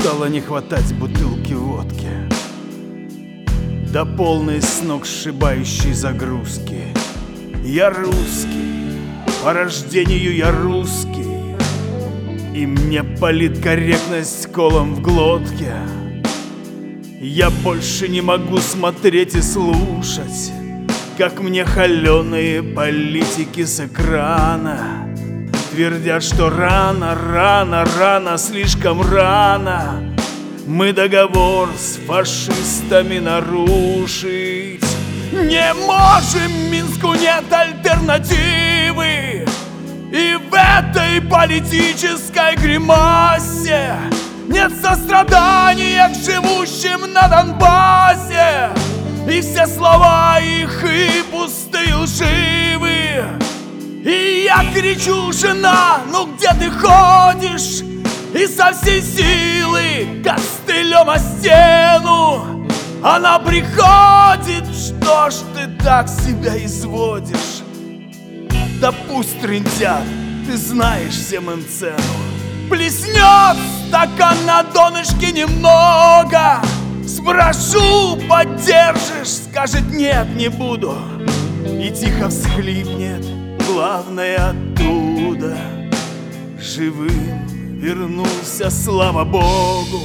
стало не хватать бутылки водки до полной сногсшибающей загрузки. Я русский, по рождению я русский, и мне политкорректность колом в глотке. Я больше не могу смотреть и слушать, как мне холеные политики с экрана твердят, что рано, рано, рано, слишком рано мы договор с фашистами нарушить не можем. Минску нет альтернативы, и в этой политической гримасе нет сострадания к живущим на Донбассе. И все слова их и пустые, лживые. И я кричу: жена, ну где ты ходишь? И со всей силы костылем о стену она приходит: что ж ты так себя изводишь? Да пусть трындят, ты знаешь всем им цену. Плеснет стакан на донышке немного, спрошу: поддержишь? Скажет: нет, не буду. И тихо всхлипнет, главное оттуда: живым вернулся, слава Богу.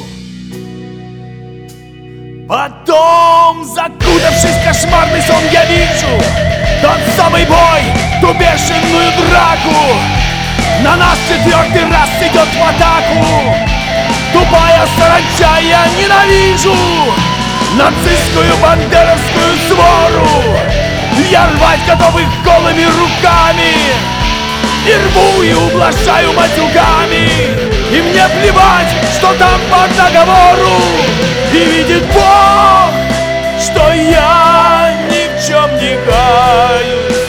Потом, закутавшись в кошмарный сон, я вижу тот самый бой, ту бешеную драку. На нас четвертый раз идет в атаку тупая саранча. Я ненавижу нацистскую бандеровскую свору. Я рвать готов их голыми руками и рву и ублажаю матюгами. И мне плевать, что там по договору. И видит Бог, что я ни в чем не каюсь.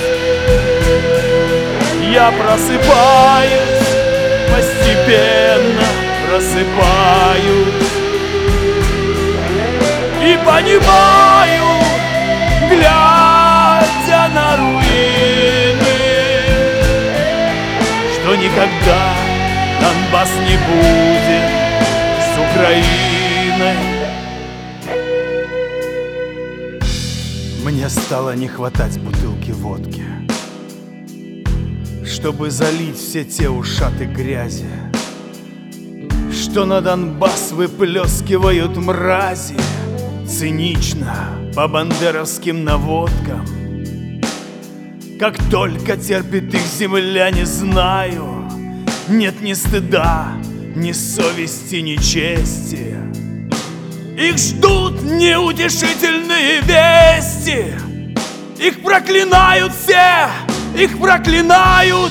Я просыпаюсь, постепенно просыпаюсь, и понимаю, глядя на руины, что никогда Донбасс не будет с Украиной. Мне стало не хватать бутылки водки, чтобы залить все те ушаты грязи, что на Донбасс выплескивают мрази. Цинично, по бандеровским наводкам. Как только терпит их земля, не знаю, нет ни стыда, ни совести, ни чести. Их ждут неутешительные вести. Их проклинают все, их проклинают.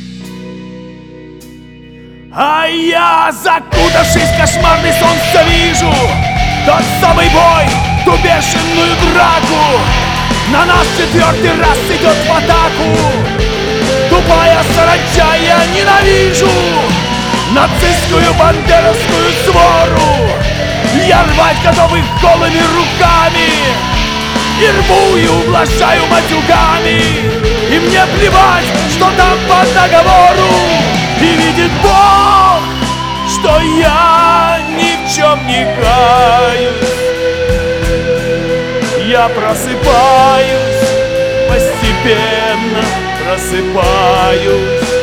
А я, закутавшись в кошмарный сон, все вижу тот самый бой, ту бешеную драку. На нас четвертый раз идет в атаку тупая саранча. Я ненавижу нацистскую бандеровскую свору. Я рвать готов их голыми руками и рву и ублажаю матюгами. И мне плевать, что там по договору. И видит Бог, что я ни в чем не каюсь. Я просыпаюсь, постепенно просыпаюсь,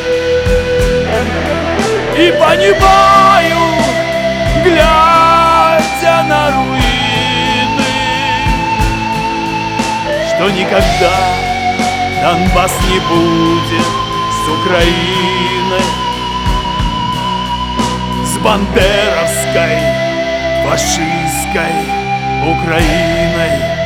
и понимаю, глядя на руины, что никогда Донбасс не будет с Украиной, с бандеровской, фашистской Украиной.